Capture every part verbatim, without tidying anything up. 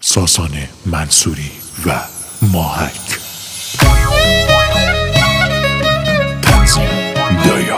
ساسان منصوری و ماهک. تنظیم دایا.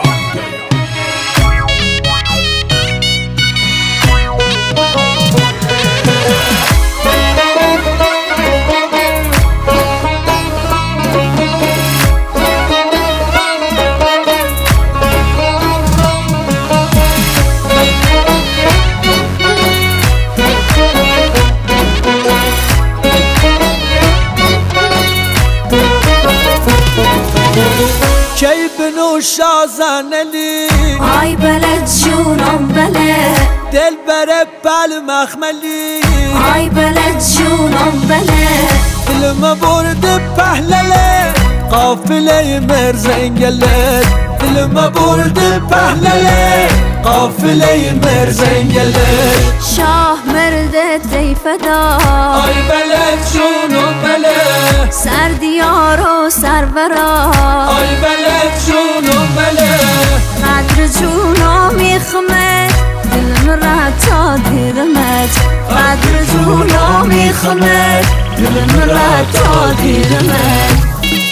کی بنوش آزانلی آی بلد جونم بله دل بره بل مخملی آی بلد جونم بله دلم برد پهلله قافله مرزنگله دلم برد پهلله قافله مرزنگله شاه مرده دی فدا آی بلد جونم بله سر دیار و سرورا آی بلد جونم بله قدر جونم میخمه دلم را تا دیرمت قدر جونم میخمه دلم را تا دیرمت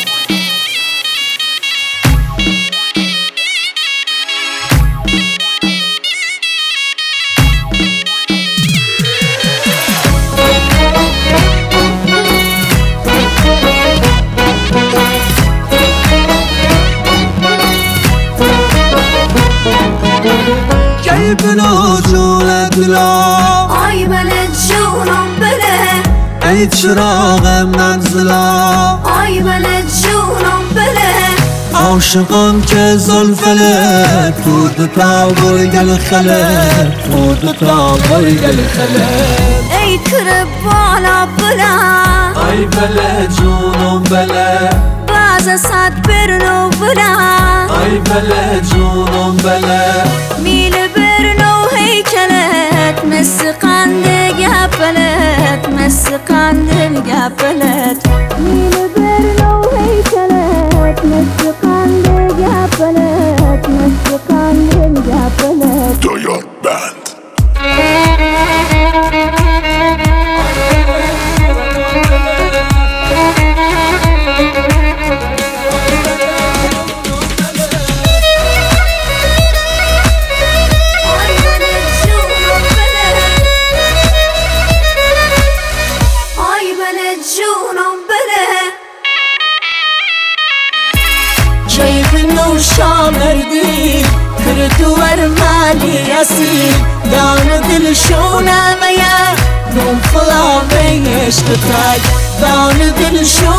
کی بنو جون دلم آی بلد جونم بله ای چراغ منزلم آی بلد جونم بله عاشقان که زلفله تو دوتا برگل خله تو دوتا برگل خله ای کر بالا بلند آی بله جونم بله باز صد برنو بلند آی بله جونم بله میل برنو هیکلت مثل قند گپلت مثل قند گپلت میل برنو هیکلت مثل قند گپلت مثل قند گپلت دایا بند. شامردی کر دوار مالی اسی دان دل شونه میا نم خلا به عشق تای دان دل شونه